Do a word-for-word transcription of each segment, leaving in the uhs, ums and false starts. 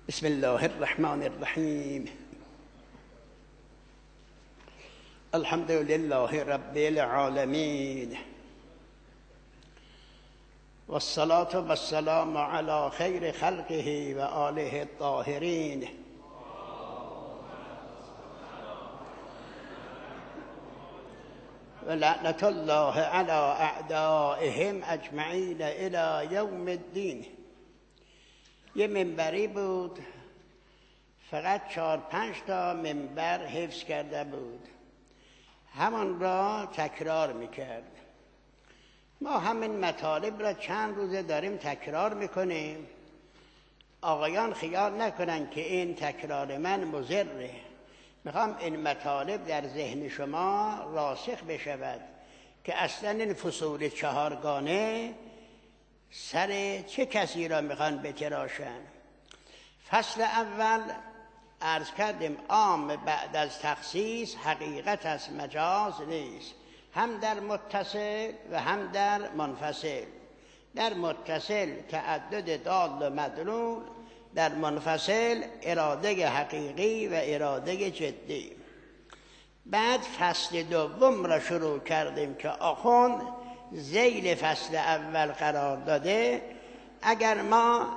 بسم الله الرحمن الرحیم. الحمد لله رب العالمین و الصلاة و السلام علی خیر خلقه و آله الطاهرین. و لعنت الله علی اعدائهم اجمعین الی یوم الدین. یه منبری بود، فقط چهار پنج تا منبر حفظ کرده بود، همان را تکرار میکرد. ما همین مطالب را چند روزه داریم تکرار میکنیم. آقایان خیال نکنن که این تکرار من مضره. میخوام این مطالب در ذهن شما راسخ بشود که اصلا این فصول چهارگانه سر چه کسی را میخوان بتراشن. فصل اول عرض کردیم عام بعد از تخصیص حقیقت از مجاز نیست، هم در متصل و هم در منفصل. در متصل تعدد دال و مدلول، در منفصل اراده حقیقی و اراده جدی. بعد فصل دوم را شروع کردیم که آخوند ذیل فصل اول قرار داده. اگر ما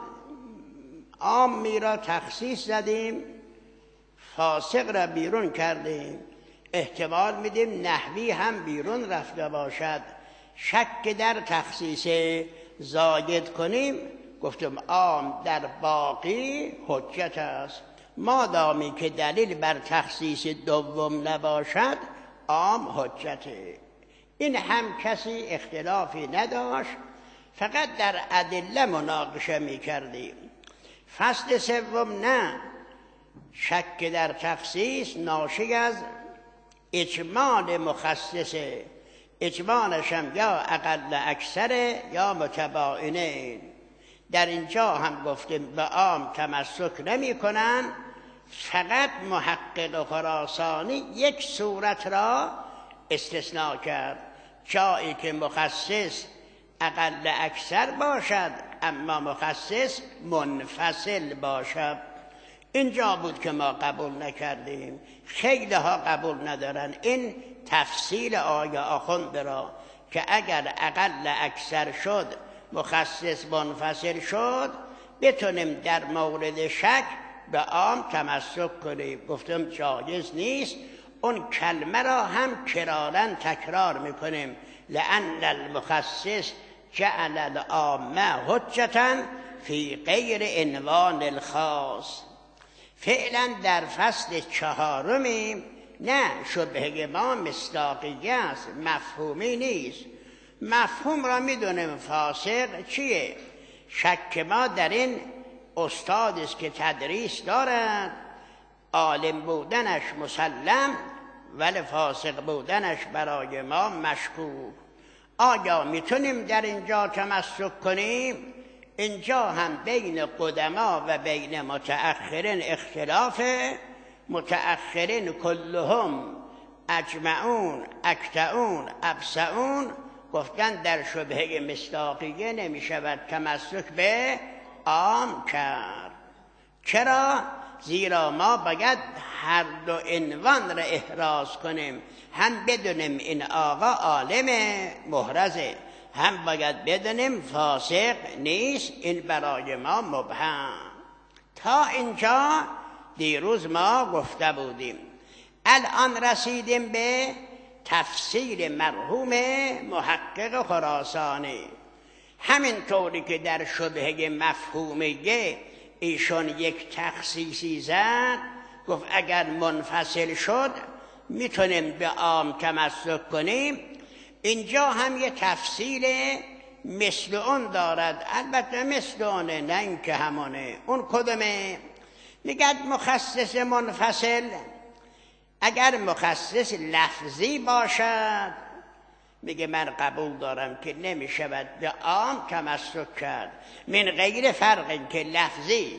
عامی را تخصیص زدیم، فاسق را بیرون کردیم، احتمال میدیم نحوی هم بیرون رفته باشد، شک در تخصیص زاید کنیم. گفتم عام در باقی حجت است، مادامی که دلیل بر تخصیص دوم نباشد عام حجته. این هم کسی اختلافی نداشت، فقط در ادله مناقشه می کردیم. فصل سوم نه، شک در تخصیص ناشی از اجمال مخصصه، اجمالش هم یا اقل اکثره یا متباینه. در اینجا هم گفتیم به عام تمسک نمی کنن، فقط محقق خراسانی یک صورت را استثناء کرد، جایی که مخصص اقل اکثر باشد اما مخصص منفصل باشد. اینجا بود که ما قبول نکردیم، خیلی ها قبول ندارن این تفصیل آیه آخوند را که اگر اقل اکثر شد مخصص منفصل شد بتونیم در مورد شک به عام تمسک کنیم. گفتم جایز نیست. اون کلمه را هم کرارن تکرار میکنیم، لأن المخصص جعل العامه حجتا فی غیر عنوان الخاص. فعلا در فصل چهارمیم. نه، شبهه ما مصداقیه است، مفهومی نیست. مفهوم را میدونیم فاسق چیه. شک ما در این استادی است که تدریس دارد، عالم بودنش مسلم ولی فاسق بودنش برای ما مشکوک. آیا میتونیم در اینجا تمسک کنیم؟ اینجا هم بین قدما و بین متأخرین اختلافه. متأخرین کلهم اجمعون اکتعون ابسعون گفتن در شبهه مصداقیه نمیشود تمسک به عام کرد. چرا؟ زیرا ما باید هر دو عنوان را احراز کنیم، هم بدونیم این آقا عالم محرزه، هم باید بدونیم فاسق نیست. این برای ما مبهم. تا اینجا دیروز ما گفته بودیم. الان رسیدیم به تفسیر مرحوم محقق خراسانی. همین طوری که در شبهه مفهومیه ایشون یک تخصیصی زد، گفت اگر منفصل شد میتونیم به عام تمسک کنیم. اینجا هم یه تفصیل مثل اون دارد، البته مثل اونه نه اینکه همونه. اون کدومه؟ میگد مخصص منفصل اگر مخصص لفظی باشد، میگه من قبول دارم که نمیشود به عام تمسک کرد، من غیر فرق که لفظی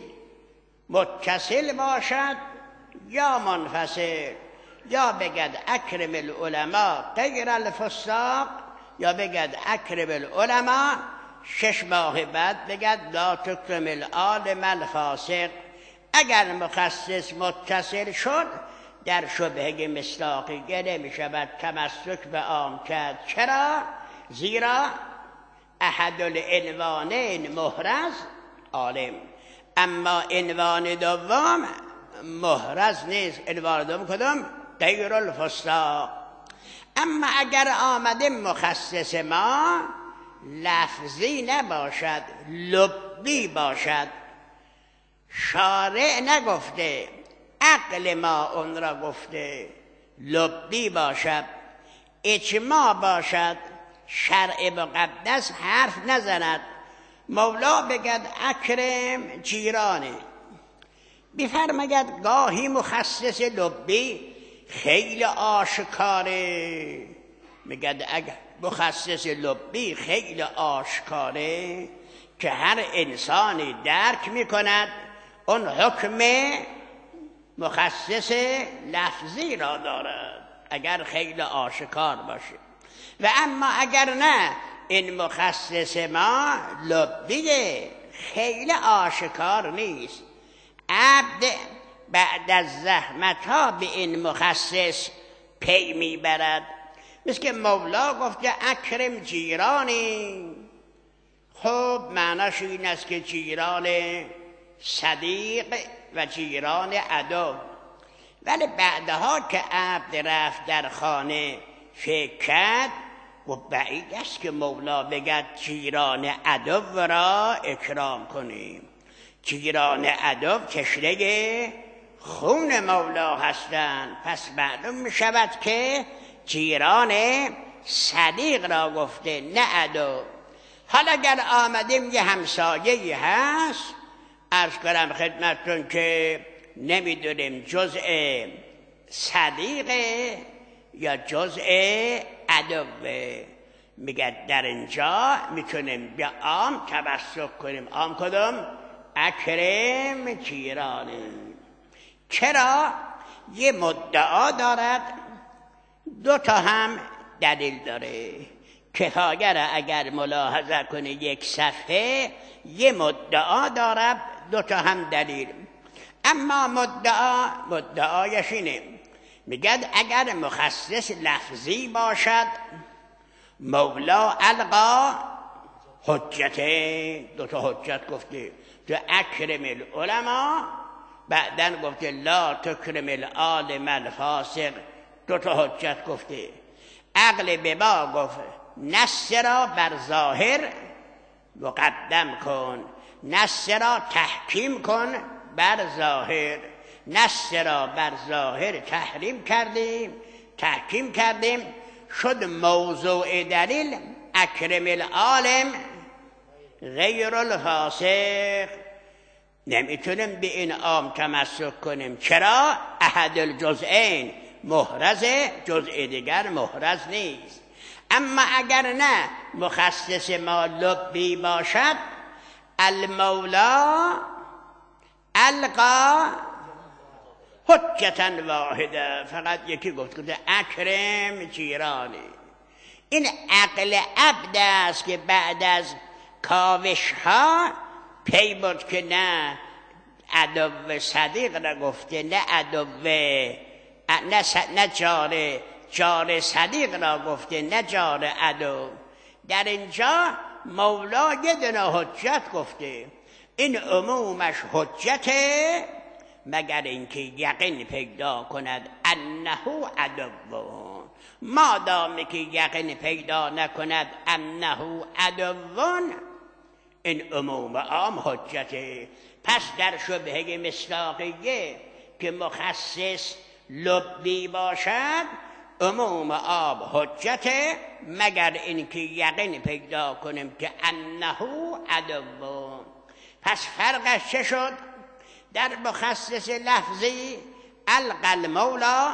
متصل باشد یا منفصل. یا بگد اکرم العلماء غیر الفساق، یا بگد اکرم العلماء شش ماه بعد بگد لا تکرم العالم الفاسق. اگر مخصص متصل شد در شبهه مصداقیه نمی شود تمسک به عام کرد. چرا؟ زیرا احد العنوانین محرز عالم، اما عنوان دوم محرز نیست. عنوان دوم کدوم؟ غیر الفساق. اما اگر آمده مخصص ما لفظی نباشد، لبی باشد، شارع نگفته، عقل ما اون را گفته، لبی باشد، اجماع باشد، شرع مقدس حرف نزند. مولا بگد اکرم جیرانه، بفرماید گاهی مخصص لبی خیلی آشکاره. میگد اگر مخصص لبی خیلی آشکاره که هر انسانی درک میکند اون حکم مخصص لفظی را دارد اگر خیلی آشکار باشه. و اما اگر نه این مخصص ما لبیه خیلی آشکار نیست، عبد بعد از زحمت ها به این مخصص پی میبرد. مثل که مولا گفته اکرم جیرانی. خب معناش این است که جیران صدیق و جیران عدو. ولی بعدها که عبد رفت در خانه فکر کرد و بعید است که مولا بگد جیران عدو را اکرام کنیم. جیران عدو تشنه خون مولا هستند، پس معلوم می شود که جیران صدیق را گفته نه عدو. حالا اگر آمدیم یه همسایه‌ای هست، عرض کنم خدمتتون که نمیدونیم جزء صدیقه یا جزء عدوه، میگه در اینجا میتونیم به عام تمسک کنیم. عام کدوم؟ اکرم جیرانه. چرا؟ یه مدعا دارد، دو تا هم دلیل داره. کفایه را اگر ملاحظه کنی یک صفحه یه مدعا دارد، دو تا هم دلیل. اما مدعا مدعایش اینه، میگد اگر مخصص لفظی باشد مولا القا حجته، دو تا حجت گفته، تو اکرم العلماء، بعدن گفته لا تکرم العالم الفاسق، دو تا حجت گفته. عقل به ما گفت نص را بر ظاهر مقدم کن، نص را تحکیم کن بر ظاهر. نص را بر ظاهر تحریم کردیم، تحکیم کردیم، شد موضوع دلیل اکرم العالم غیر الفاسق. نمیتونیم به این عام تمسک کنیم. چرا؟ احد الجزئین محرز، جزء دیگر محرز نیست. اما اگر نه مخصص ما لبی باشد، المولا القا حجتا واحده، فقط یکی گفت که اکرم جیرانی. این عقل عبد است که بعد از کاوش ها پی بود که نه عدو صدیق نگفته، نه عدو نه, نه جار جار صدیق را گفته، نه جار عدو. در اینجا مولا یه دونه حجت گفته، این عمومش حجته مگر اینکه یقین پیدا کند انه عدو. مادامی که یقین پیدا نکند انه عدو، این عموم عام حجته. پس در شبهه مصداقیه که مخصص لبی باشد عموم عام حجته مگر اینکه یقین پیدا کنیم که انه عدو. پس فرقش چه شد؟ در مخصص لفظی القل مولا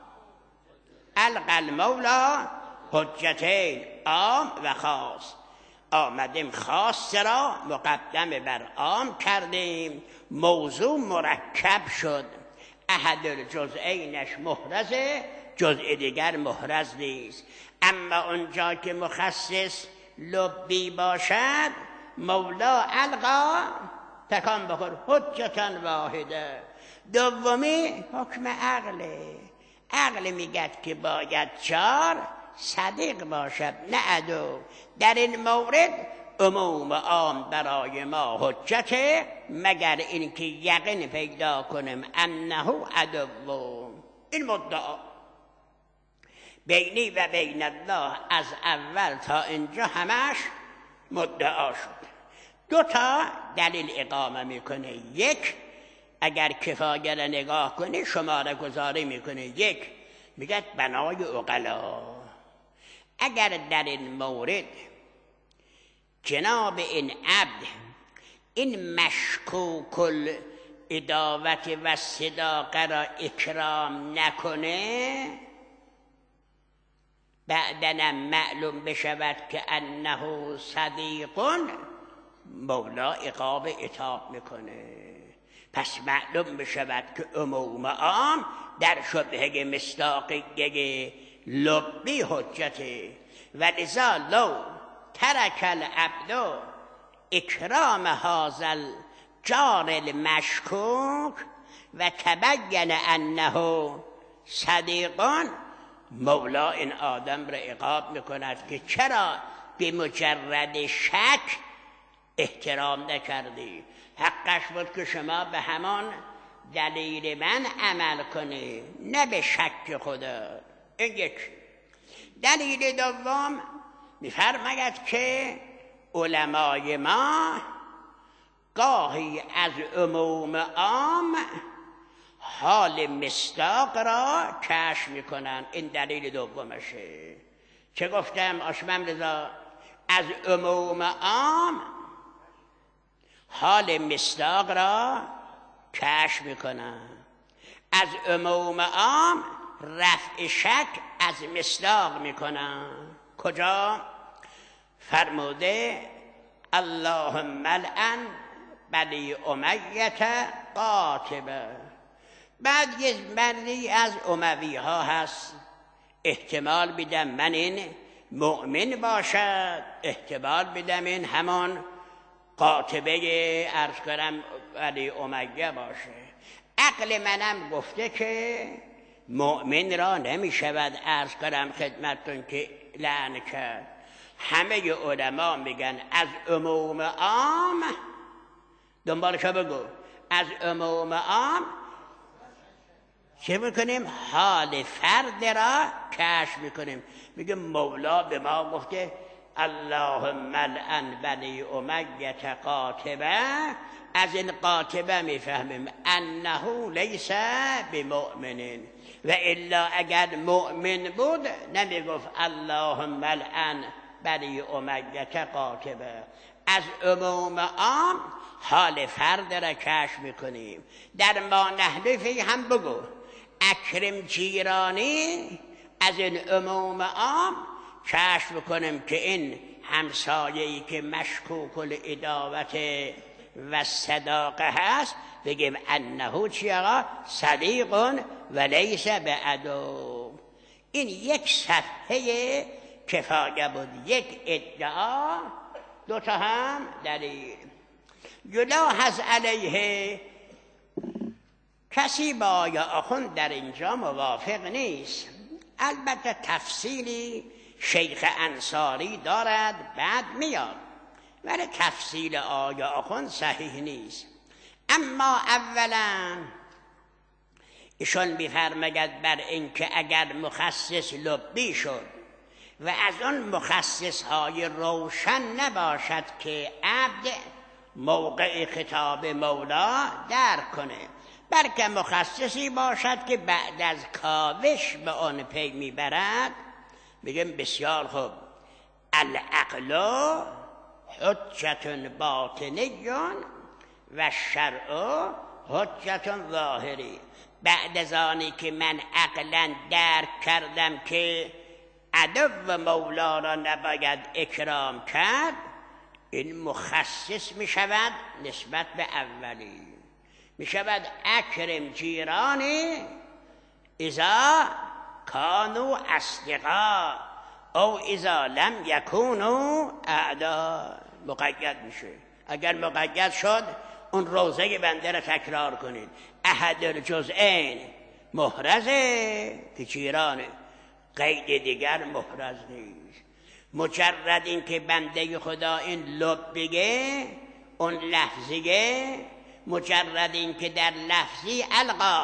القل مولا حجتین عام و خاص. آمدیم خاص را مقدم بر عام کردیم، موضوع مرکب شد. احد الجزئینش محرزه، جزء دیگر محرز نیست. اما اونجا که مخصص لبی باشد مولا القا تکان بخور حجتا واحده. دومی حکم عقله. عقل میگد که باید چار صدیق باشد نه عدو. در این مورد عموم عام برای ما حجته مگر اینکه یقین پیدا کنیم انه عدو. این مدعا بینی و بین الله از اول تا اینجا همش مدعا شد. دو تا دلیل اقامه میکنه. یک اگر کفایه را نگاه کنی شماره گذاری میکنه. یک میگه بنای عقلا. اگر در این مورد جناب این عبد این مشکوک العداوت و صداقه را اکرام نکنه بعدنم معلوم بشود که انه صدیقون مولا عقاب عتاب میکنه. پس معلوم بشود که عموم عام در شبهه مصداقیه لبی حجته. و لذا لو ترک العبد اکرام هذا الجار المشکوک و تبین انه صدیقان مولا این آدم را عقاب میکند که چرا به مجرد شک احترام نکردی. حقش بود که شما به همان دلیل من عمل کنی نه به شک خدا. این یک. دلیل دوم میفرماید که علمای ما گاهی از عموم عام حال مصداق را کشف میکنن. این دلیل دومشه. چه گفتم آشمم رضا؟ از عموم عام حال مصداق را کشف میکنن. از عموم عام رفع شک از مصداق میکنن. کجا؟ فرموده اللهم لعن بنی امیة قاطبه. بعد یه مردی از اموی ها هست، احتمال بیدم من این مؤمن باشد، احتمال بیدم این همان قاطبه عرض کنم بنی امیه باشه. عقل منم گفته که مؤمن را نمی شود عرض کنم خدمتتون که لعن کرد. همه علما میگن از عموم عام، دنبالش بگو، از عموم عام چه میکنیم؟ حال فرد را کشف میکنیم. میگه مولا به ما گفته اللهم لعن بنی امیة قاطبه. از این قاطبه میفهمیم انه لیس بمؤمن، و الا اگر مؤمن بود نمیگفت اللهم لعن بنی امیة قاطبه. از عموم عام حال فرد را کشف میکنیم. در ما نحلفی هم بگو اکرم جیرانی، از این عموم عام کشف کنیم که این همسایه‌ای که مشکوک العداوت و صداقه هست بگیم انه چی آقا؟ صدیق و لیس بعدو. این یک صفحه کفایه بود، یک ادعا، دوتا هم دلیل. یلاحظ علیه، کسی با آیا آخوند در اینجا موافق نیست. البته تفصیلی شیخ انصاری دارد بعد میاد، ولی تفصیل آیا آخوند صحیح نیست. اما اولا ایشون میفرماید بر اینکه اگر مخصص لبی شد و از اون مخصص های روشن نباشد که عبد موقع خطاب مولا درک کنه، بلکه مخصصی باشد که بعد از کاوش به آن پی میبرد، بگم بسیار خوب. العقل حجت باطنی و شرع حجت ظاهری. بعد از آنی که من عقلا درک کردم که عدو مولا را نباید اکرام کرد، این مخصص می شود نسبت به اولی. می شود اکرم جیرانی اذا کانو اصدقا او اذا لم یکونو اعدا. مقید میشه. اگر مقید شد اون روزه بنده را تکرار کنید. احد الجزئین محرزه که چیرانه، قید دیگر محرز نیست. مجرد این که بنده خدا این لب بگه، اون لفظیه، مجرد این که در لفظی القا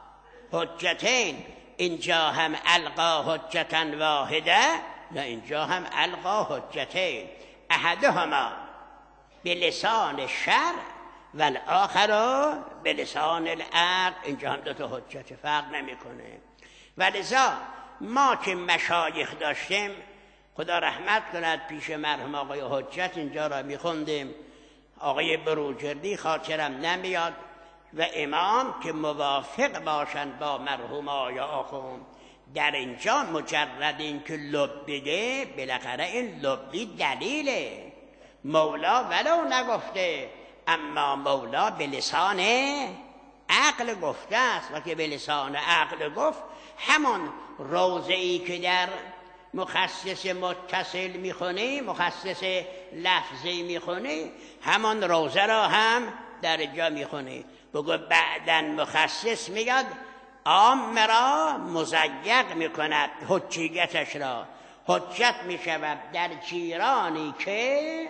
حجتین، اینجا هم القا حجتا واحده، نه اینجا هم القا حجتین، احدهما به لسان شرع و الاخر به لسان العقل. اینجا هم دو تا حجت فرق نمیکنه. ولذا ما که مشایخ داشتیم، خدا رحمت کند، پیش مرحوم آقای حجت اینجا را میخوندیم، آقای بروجردی خاطرم نمیاد، و امام که موافق باشند با مرحوم آقای آخوند، در اینجا مجرد این که لب بگه، بالاخره این لبی دلیله. مولا ولو نگفته، اما مولا به لسان عقل گفته است، و که به لسان عقل گفت، همون روضه‌ای که در مخصص متصل میخونی، مخصص لفظی میخونی، همون روضه را هم در جا میخونی. بگو بعدن مخصص میگد عام را مزیق میکند حجیتش را. حجت میشود در چیرانی که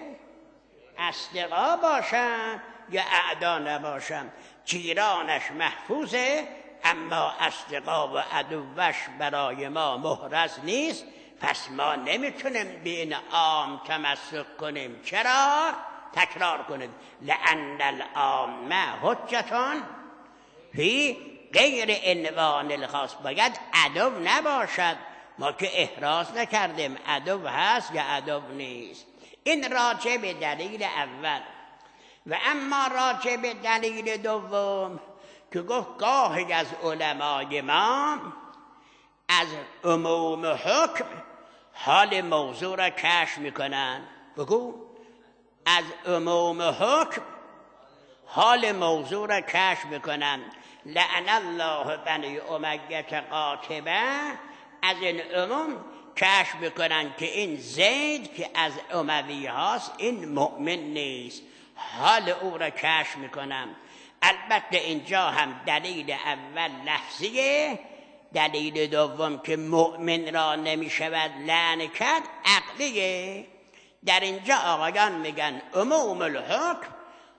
اصدقا باشند یا اعدا نباشند. چیرانش محفوظه، اما اصدقا و عدوش برای ما محرز نیست. پس ما نمیتونیم به این عام تمسک کنیم. چرا؟ تکرار کنید. لأن العام حجتان فی غیر عنوان الخاص. باید عدو نباشد. ما که احراز نکردیم عدو هست یا عدو نیست. این راجع به دلیل اول. و اما راجع به دلیل دوم که گفت گاهی از علمای ما از عموم حکم حال موضوع را کشف میکنن. بگو از عموم حکم حال موضوع را کشف میکنن. لعن الله بنی امیه قاطبه، از این عموم کشف میکنن که این زید که از اموی هاست این مؤمن نیست. حال او را کشف میکنن. البته اینجا هم دلیل اول لفظیه، دلیل دوم که مؤمن را نمیشود لعن کرد عقلیه. در اینجا آقایان میگن عموم الحکم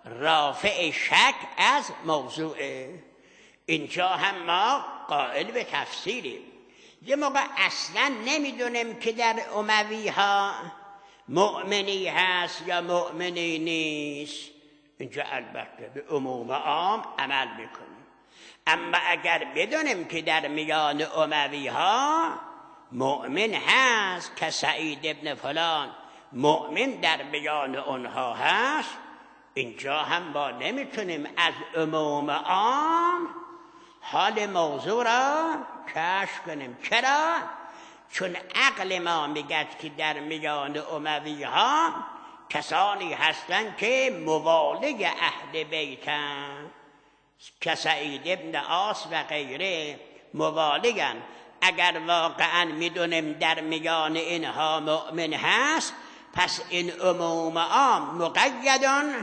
رافع شک از موضوعه. اینجا هم ما قائل به تفسیریم. یه موقع اصلا نمیدونیم که در اموی ها مؤمنی هست یا مؤمنی نیست. اینجا البته به عموم عام عمل میکنیم. اما اگر بدونیم که در میان اموی ها مؤمن هست که سعید ابن فلان مؤمن در میان اونها هست، اینجا هم ما نمیتونیم از عموم عام حال موضوع را کشف کنیم. چرا؟ چون عقل ما میگه که در میان اموی ها کسانی هستند که موالی اهل بیتن، که سعید ابن عاص و غیره موالیان. اگر واقعا میدونیم در میان اینها مؤمن هست، پس این عموم عام مقیدون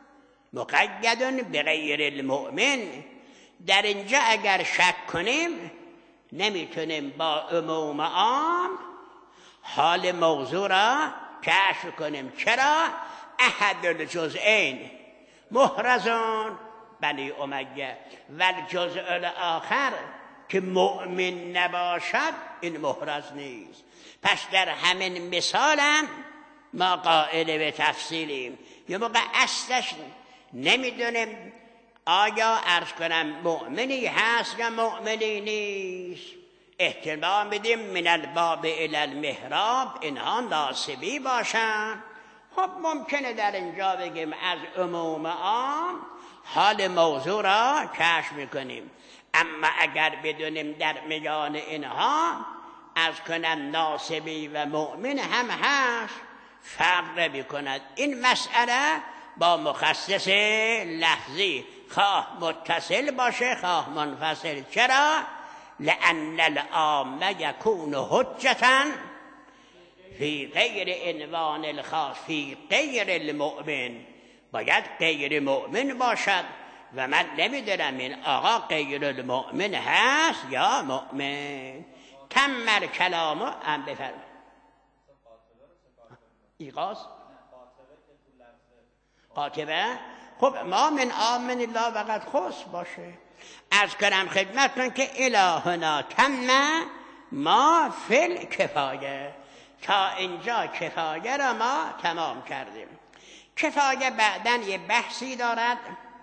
مقیدون به غیر المؤمن. در اینجا اگر شک کنیم نمیتونیم با عموم عام حال موضوع را کشف کنیم. چرا؟ احد الجزئین محرزون بنی امیه و الجزء الاخر که مؤمن نباشد این محرز نیست. پس در همین مثالم ما قائل به تفصیلیم. یه موقع اصلش نمیدونیم آیا عرض کنم مؤمنی هست یا مؤمنی نیست. احتمال میدیم من الباب الی المحراب اینها ناسبی باشن. خب ممکنه در اینجا بگیم از عموم عام حال موضوع را کشف میکنیم. اما اگر بدونیم در میان اینها از کنن ناسبی و مؤمن هم هست، فرق نمی کند. این مسئله با مخصص لفظی خواه متصل باشه خواه منفصل. چرا؟ لأن العام یکون حجتا فی غیر عنوان الخاص فی غیر المؤمن. باید غیر مؤمن باشد و من نمیدونم این آقا غیر المؤمن هست یا مؤمن. تمر کلامو هم بفرم ایقاظ قاطبه. خب ما من آمن الله وقد خص باشه. از کنم خدمتتون که الهنا تم ما فل کفایه، تا اینجا کفایه را ما تمام کردیم. کفایه بعداً یه بحثی دارد،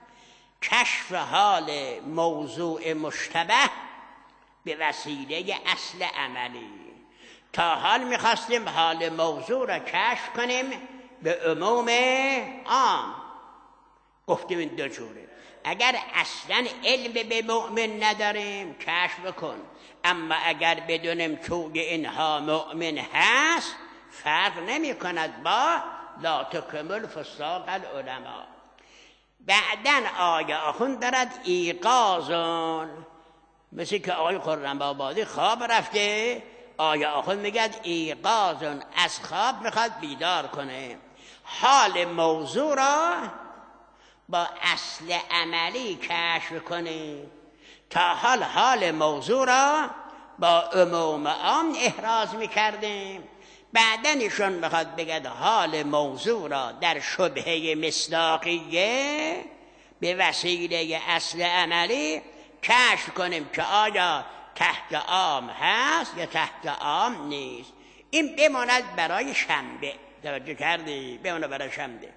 کشف حال موضوع مشتبه به وسیله اصل عملی. تا حال میخواستیم حال موضوع را کشف کنیم به عموم عام. گفتیم این دو جوره. اگر اصلا علم به مؤمن نداریم کشف کن، اما اگر بدونیم توی اینها مؤمن هست فرق نمی کند با لا تکمل فساق العلماء. بعدن آیه آخوند دارد ایقاظون، مثل که آقای خرم آبادی خواب رفته، آیه آخوند میگد ایقاظون، از خواب میخواد بیدار کنه. حال موضوع را با اصل عملی کشف کنه. تا حال حال موضوع را با عموم عام احراز میکردیم. بعدن ایشون میخواد بگد حال موضوع را در شبهه مصداقیه به وسیله اصل عملی کشف کنیم که آیا تحت عام هست یا تحت عام نیست. این بماند برای شنبه. توجه کردی؟ بماند برای شنبه.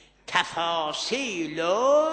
تفاصیل و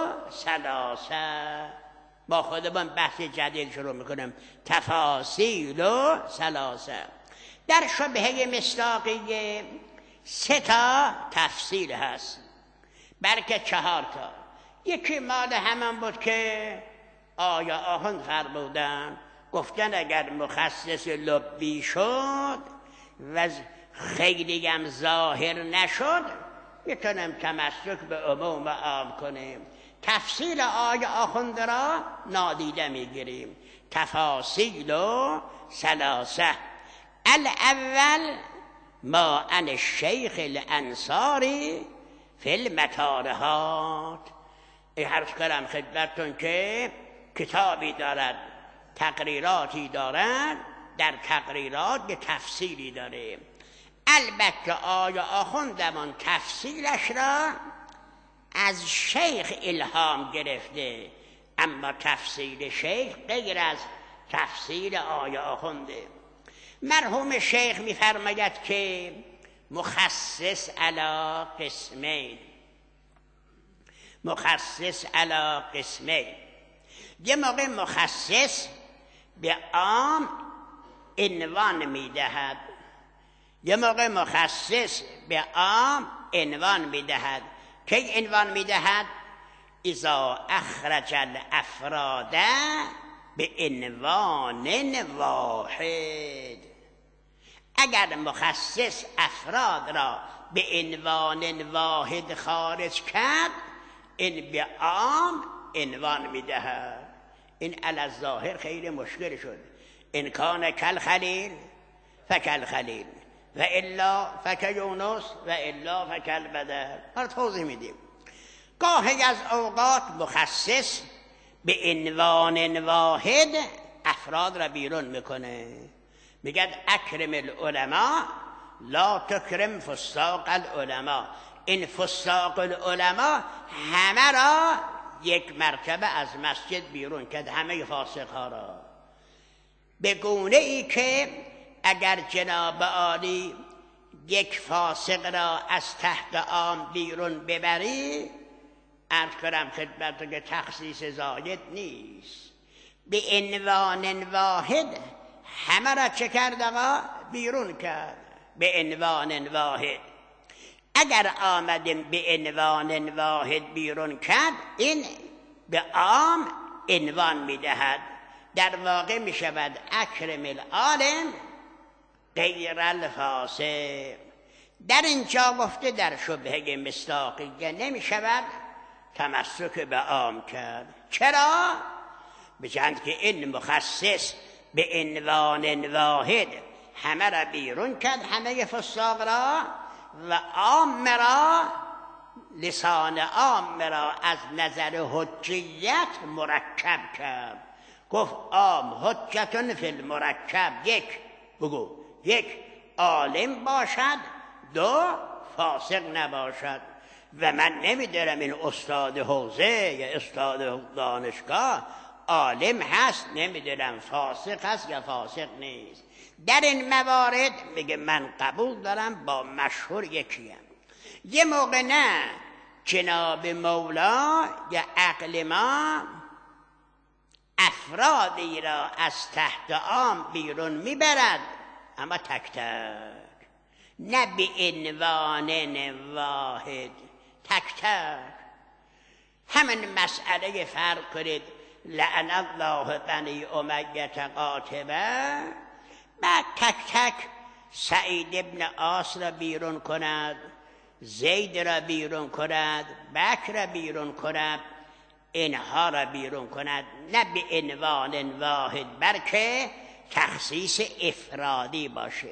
سلاسه، با خودمان بحث جدید شروع میکنم. تفاصیل و سلاسه. در شبهه مصداقیه سه تا تفصیل هست، بلکه چهار تا. یکی مال همان بود که آیا آهن فرمودن، گفتن اگر مخصص لبی شد و خیلی هم ظاهر نشد میتونم تمسک به عموم عام کنیم. تفصیل آیه آخونده را نادیده میگیریم. تفاصیل و سلاسه. الاول ما ان الشیخ الانصاری فی المطارحات. ای حرف کردم خدمتتون که کتابی دارد، تقریراتی دارد، در تقریرات به تفصیلی داره. البته آیا آخوندمان تفصیلش را از شیخ الهام گرفته، اما تفصیل شیخ غیر از تفصیل آیا آخونده. مرحوم شیخ می‌فرماید که مخصص علی قسمین، مخصص علی قسمین. یه موقع مخصص به عام عنوان میدهد، یه موقع مخصص به عام عنوان میدهد. که عنوان میدهد؟ اذا اخرج الافراد به عنوان واحد. اگر مخصص افراد را به عنوان واحد خارج کرد، این به عام عنوان میدهد. این علی الظاهر خیلی مشکل شد. ان کان کل خلیل فکل خلیل و الا فک یونس و الا فکل بدر. حالا توضیح میدیم. گاهی از اوقات مخصص به عنوان واحد افراد را بیرون میکنه. میگد اکرم العلماء لا تکرم فساق العلماء. این فساق العلماء همه را یک مرتبه از مسجد بیرون کرد، همه فاسق ها را، به گونه ای که اگر جناب عالی یک فاسق را از تحت عام بیرون ببری، عرض کنم خدمت که تخصیص زاید نیست. به عنوان واحد همه را چه کرد آقا؟ بیرون کرد. به عنوان واحد. اگر آمدیم به عنوان واحد بیرون کرد، این به عام عنوان میدهد. در واقع می شود اکرم العالم غیر الفاسق. در اینجا گفته در شبهه مصداقیه نمی شود تمسک به عام کرد. چرا؟ بجند که این مخصص به عنوان واحد همه را بیرون کرد، همه فساق را، و عام را لسان عام را از نظر حجیت مرکب کرد. گفت عام حجتون فی المرکب، یک بگو، یک عالم باشد، دو فاسق نباشد. و من نمیدارم این استاد حوزه یا استاد دانشگاه عالم هست، نمیدونم فاسق هست یا فاسق نیست. در این موارد میگه من قبول دارم با مشهور یکیم. یه موقع نه جناب مولا یا عقل ما افرادی را از تحت عام بیرون میبرد، اما تک تک، نه به عنوان واحد، تک تک. همین مسئله فرق کنید لعن الله بنی امیة قاطبه، بعد تک تک سعید ابن عاص را بیرون کند، زید را بیرون کند، بکر را بیرون کند، اینها را بیرون کند، نه به عنوان واحد بلکه تخصیص افرادی باشه.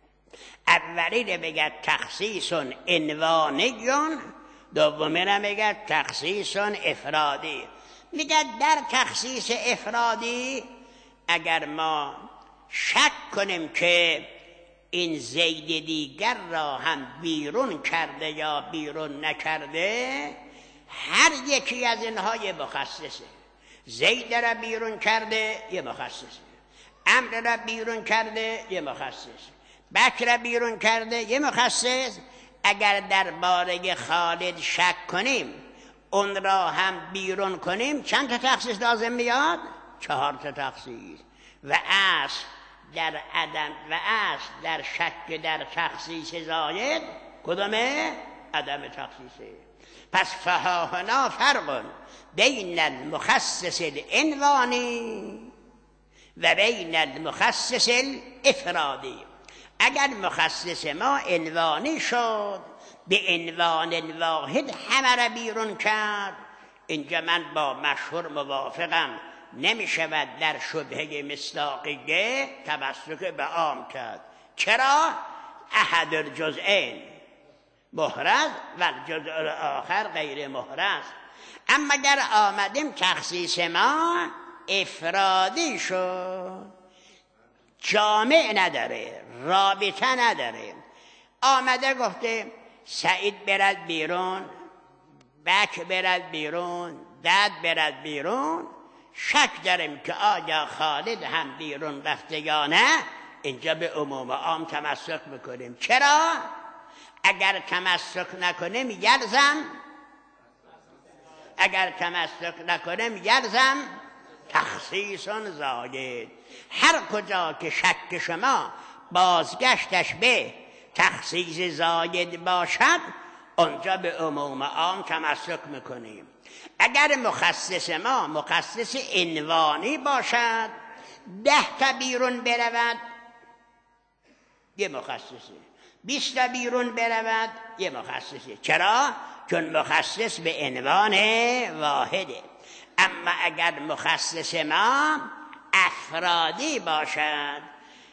اولی را بگه تخصیص عنوانیون، دومی را بگه تخصیص افرادی. میگه در تخصیص افرادی اگر ما شک کنیم که این زید دیگر را هم بیرون کرده یا بیرون نکرده، هر یکی از اینها یه مخصصه. زید را بیرون کرده یه مخصصه، عمرو را بیرون کرده یه مخصص، بکر را بیرون کرده یه مخصص. اگر درباره خالد شک کنیم اون را هم بیرون کنیم، چند تا تخصیص لازم میاد؟ چهار تا تخصیص. و اصل در عدم و اصل در شک در تخصیص زاید کدومه؟ عدم تخصیصه. پس فهاهنا فرق بین المخصص العنوانی و بین المخصص الافرادی. اگر مخصص ما عنوانی شد، به عنوان واحد همه را بیرون کرد، اینجا من با مشهور موافقم، نمی شود در شبهه مصداقیه تمسک به عام کرد. چرا؟ احد الجزئین محرز و الجزء آخر غیر محرز. اما اگر آمدیم تخصیص ما افرادی شد، جامع نداره، رابطه نداره، آمده گفته سعید برد بیرون، بک برد بیرون، دد برد بیرون، شک داریم که آیا خالد هم بیرون رفته یا نه، اینجا به عموم عام تمسک میکنیم. چرا؟ اگر تمسک نکنیم یلزم اگر تمسک نکنیم یلزم تخصیص زاید. هر کجا که شک شما بازگشتش به تخصیص زاید باشد، اونجا به عموم عام تمسک میکنیم. اگر مخصص ما مخصص عنوانی باشد، ده تا بیرون برود یه مخصصه، بیست تا بیرون برود یه مخصصه. چرا؟ چون مخصص به عنوان واحده. اما اگر مخصص ما افرادی باشد،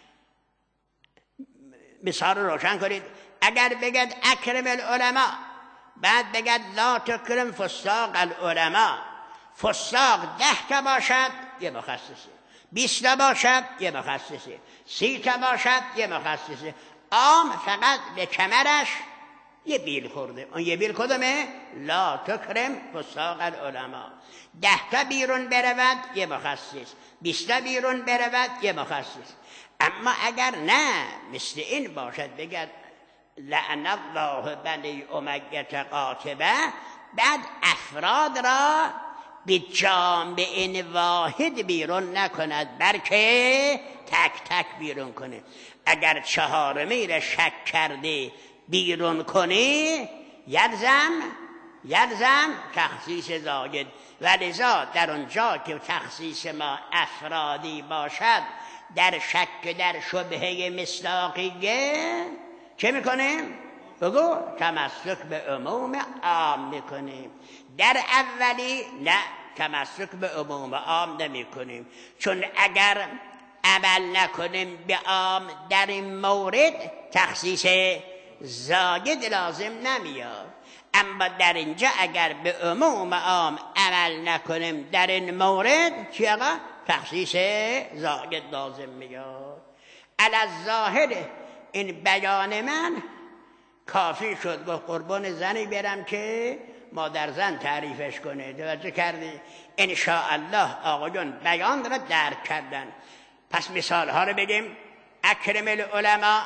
مثال رو روشن کنید. اگر بگد اکرم العلماء، بعد بگد لا تکرم فساق العلماء، فساق ده تا باشد یه مخصصه، بیست تا باشد یه مخصصه، سی تا باشد یه مخصصه. عام فقط به کمرش یه بیل خورده. اون یه بیل کدومه؟ لا تکرم فساق العلماء. ده تا بیرون برود یه مخصص، بیست تا بیرون برود یه مخصص. اما اگر نه مثل این باشد بگد لعن الله بنی امیة قاطبه، بعد افراد را به جامع واحد بیرون نکند بلکه تک تک بیرون کنه. اگر چهارمی را شک کرده بیرون کنی یلزم یلزم تخصیص زاید. ولذا در اونجا که تخصیص ما افرادی باشد، در شک در شبهه مصداقیه چه میکنیم؟ بگو تمسک به عموم عام میکنیم. در اولی نه، تمسک به عموم عام نمی کنیم. چون اگر عمل نکنیم به عام در این مورد، تخصیص زاید لازم نمیاد. اما در اینجا اگر به عموم عام عمل نکنیم در این مورد چی آقا؟ تخصیص زاید لازم میاد. علی الظاهر این بیان من کافی شد. با قربان زنی برم که مادر زن تعریفش کنه. توجه کردی؟ ان شاء الله آقایون بیان را درک کردن. پس مثال ها رو بگیم. اکرم العلماء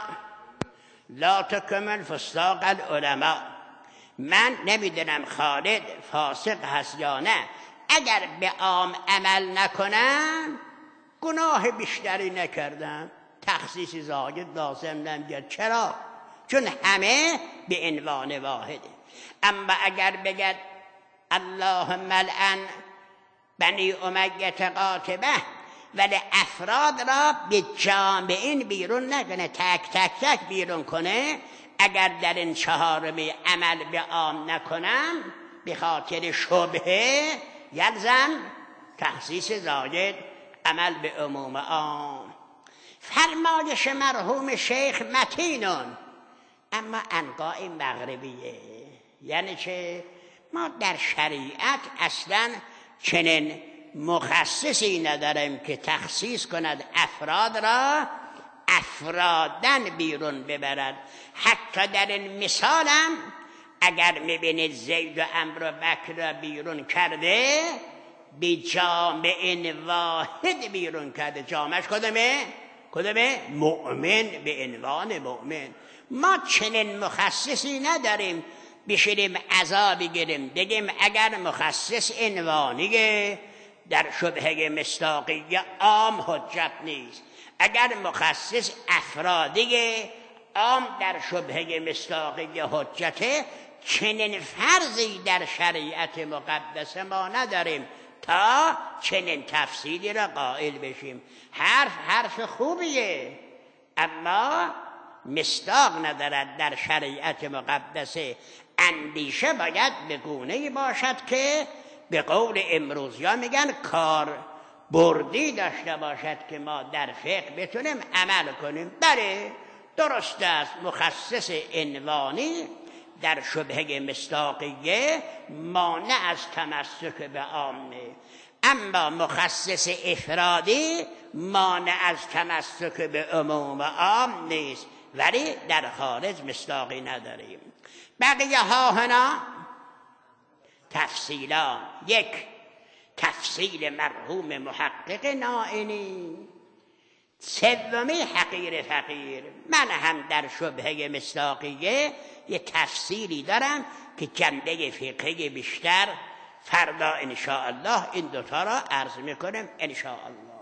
لا تکمل فساق العلماء. من نمیدونم خالد فاسق هست یا نه، اگر به عام عمل نکنم گناه بیشتری نکردم، تخصیص زاید لازم نمیاد. چرا؟ چون همه به عنوان واحده. اما اگر بگد اللهم لعن بنی امیه قاطبه ولی افراد را به جامعین بیرون نکنه، تک تک تک بیرون کنه، اگر در این چهارمی عمل به عام نکنم به خاطر شبهه یلزم تخصیص زاید عمل به عموم عام. فرمایش مرحوم شیخ متینون اما انقاء مغربیه. یعنی چه؟ ما در شریعت اصلا چنین مخصصی نداریم که تخصیص کند افراد را افرادن بیرون ببرد. حتی در این مثالم اگر میبینید زید و عمرو و بکر را بیرون کرده به جامع واحد بیرون کرده. جامعش کدومه؟ کدومه؟ مؤمن به عنوان مؤمن. ما چنین مخصصی نداریم بشیریم عذا بگیریم بگیم اگر مخصص عنوانیه در شبهه مصداقیه عام حجت نیست، اگر مخصص افرادیه عام در شبهه مصداقیه حجته. چنین فرضی در شریعت مقدس ما نداریم تا چنین تفصیلی را قائل بشیم. حرف حرف خوبیه اما مصداق ندارد در شریعت مقدسه. اندیشه باید به گونه‌ای باشد که به قول امروزیا میگن کار بردی داشته باشد که ما در فقه بتونیم عمل کنیم. بله درست است مخصص عنوانی در شبهه مصداقیه مانع از تمسک به عامه، اما مخصص افرادی مانع از تمسک به عموم عام نیست، ولی در خارج مصداقی نداریم. بقیه ها هنا تفصیلا. یک، تفصیل مرحوم محقق نائینی. سومی حقیر فقیر. من هم در شبهه مصداقیه یه تفصیلی دارم که جنبه فقهی بیشتر فردا انشاءالله این دوتا را عرض میکنم انشاءالله.